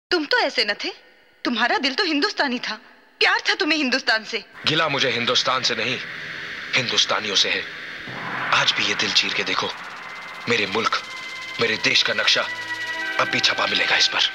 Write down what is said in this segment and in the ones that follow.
तुम तो ऐसे न थे। तुम्हारा दिल तो हिंदुस्तानी था, प्यार था तुम्हें हिंदुस्तान से। गिला मुझे हिंदुस्तान से नहीं, हिंदुस्तानियों से है। आज भी ये दिल चीर के देखो, मेरे मुल्क, मेरे देश का नक्शा अब भी छपा मिलेगा इस पर।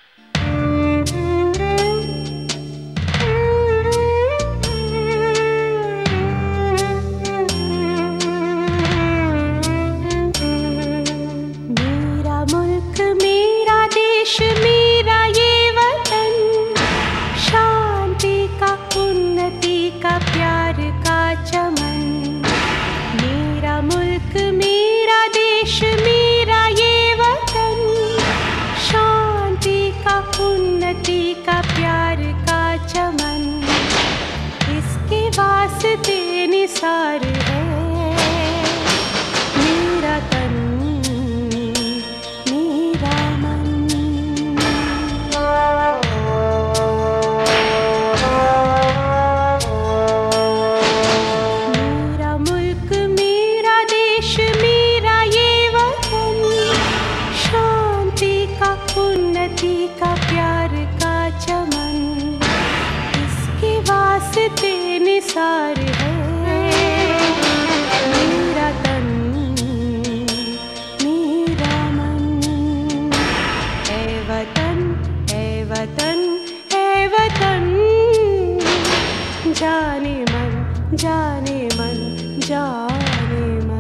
का प्यार का चमन, इसके वास्ते निसार है मेरा तन मेरा मन। मेरा मुल्क मेरा देश मेरा ये वतन, शांति का उन्नति का प्यार का चमन, इसके वास्ते निसार है मेरा तन मेरा मन। ऐ वतन ऐ वतन ऐ वतन, जाने मन जाने मन जाने मन।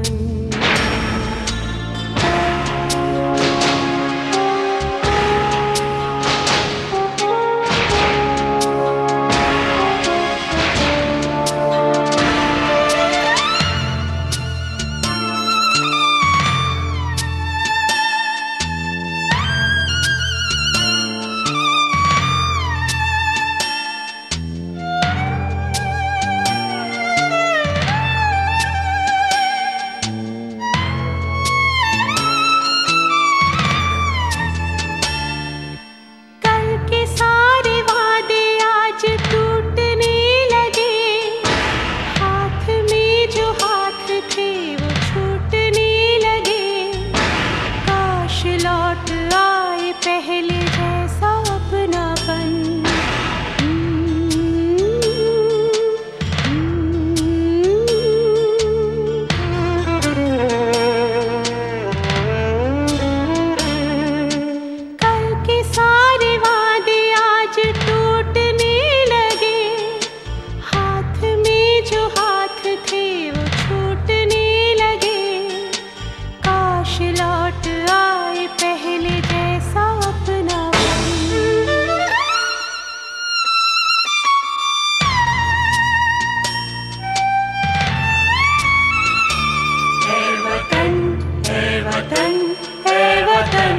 पहले जैसा अपनापन, कल के सारे वादे आज टूटने लगे, हाथ में जो हाथ थे वो छूटने लगे। काश लौट आए पहले जैसा अपना। ऐ वतन ऐ वतन ऐ वतन,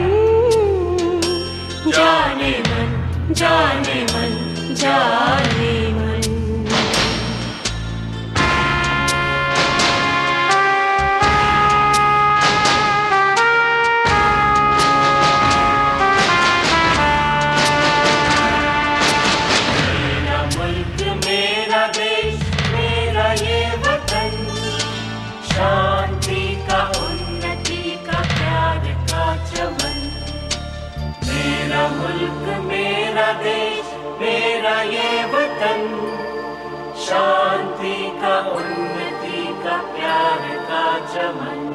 जाने मन जाने मन जाने मन। शांति का उन्नति का प्यार का चमन, मेरा मुल्क मेरा देश मेरा ये वतन, शांति का उन्नति का प्यार का चमन।